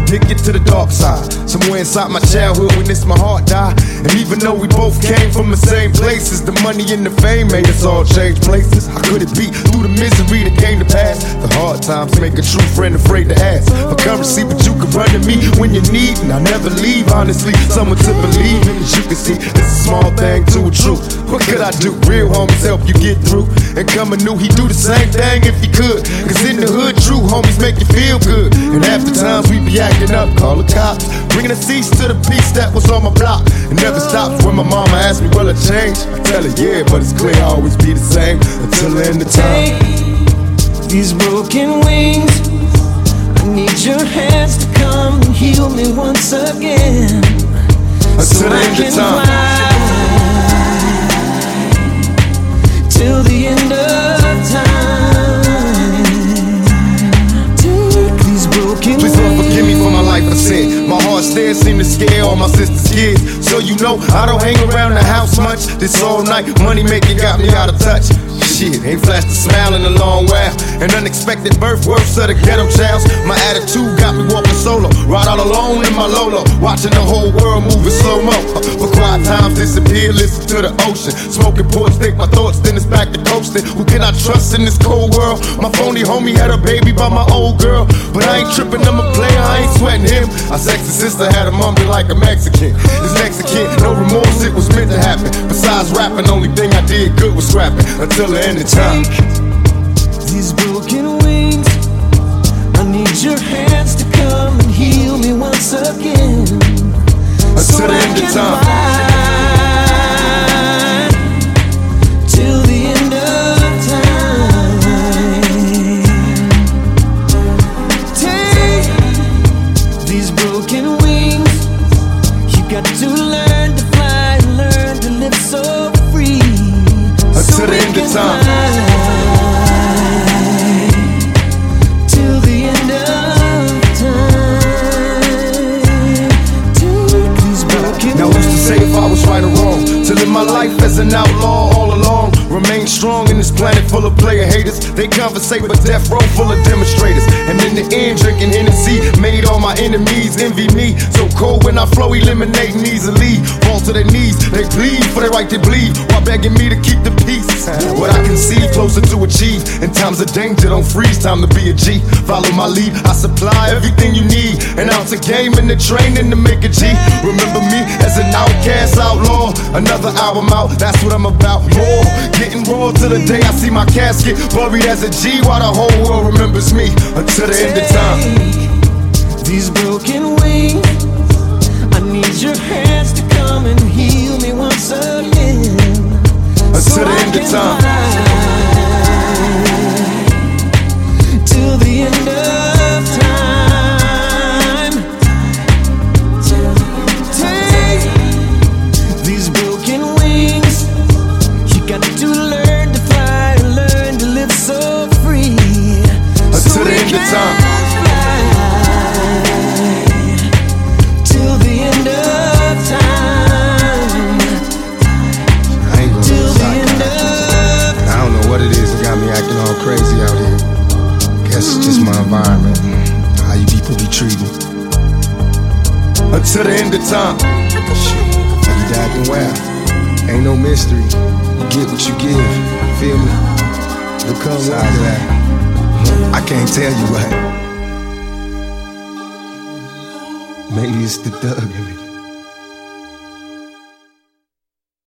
addicted to the dark side. Somewhere inside my childhood witnessed my heart die. And even though we both came from the same places, the money and the fame made us all change places. How could it be through the misery that came to pass? The hard times make a true friend afraid to ask for currency, but you can run to me when you need, and I never leave. Honestly, someone to believe in. As you can see, it's a small thing to a truth. What could I do? Real homies help you get through. And coming new, he'd do the same thing if he could. Cause in the hood, true homies make you feel good. And half the times we be acting up, call the cops, bringing a cease to the peace that was on my block. It never stops when my mama asks me, will I change? I tell her, yeah, but it's clear I'll always be the same until the end of time. Take these broken wings, I need your hands to come and heal me once again. Until the end of time. Till the end of time. Take these broken Please Lord wings. forgive me for my life of sin. My heart still seem to scare all my sister's kids. So you know I don't hang around the house much. This all night money making got me out of touch. Shit, ain't flashed a smile in a long while. An unexpected birth, worse of the ghetto childs. My attitude got me walking solo, ride all alone in my Lolo, watching the whole world moving slow-mo. But quiet times disappear, listen to the ocean. Smoking porch, think my thoughts, then it's back to coasting. Who can I trust in this cold world? My phony homie had a baby by my old girl, but I ain't tripping, I'm a player, I ain't sweating him. Our sexy sister had a mummy like a Mexican. This Mexican, no remorse, it was meant to happen. Besides rapping, only thing I did good was scrapping until the end of time. These broken wings, I need your hands to come and heal me once again. Until the end of time. Till the end of time. Take these broken wings, you got to learn to fly and learn to live so free. Until the end of time. Till the end of time. Take these broken Now who's to say if I was right or wrong? To live my life as an outlaw all along. Remain strong in this planet full of player haters. They conversate but death row full of demonstrators. And in the end drinking Hennessy made all my enemies envy me. So cold when I flow, eliminating easily. Fall to their knees, they plead for their right to bleed, while begging me to keep the peace. What I conceive, closer to achieve. In times of danger, don't freeze, time to be a G. Follow my lead, I supply everything you need. An ounce of game in the training to make a G. Remember me as an outcast outlaw. Another album out, that's what I'm about. More, getting raw till the day I see my casket buried as a G, while the whole world remembers me until the end of time. These broken wings, I need your hands to come and heal me once again. Until the end of time. Till the end of time. Take these broken wings, you got to learn to fly and learn to live so free. Until the end of time. Till the end of time. I ain't gonna Till the lie, end of I don't know what it is that got me acting all crazy out here. Guess it's just my environment, how you people be treating. Until the end of time. Shit, you acting wild. Ain't no mystery. You get what you give. Feel me? Besides that, I can't tell you what. Maybe it's the thug in me.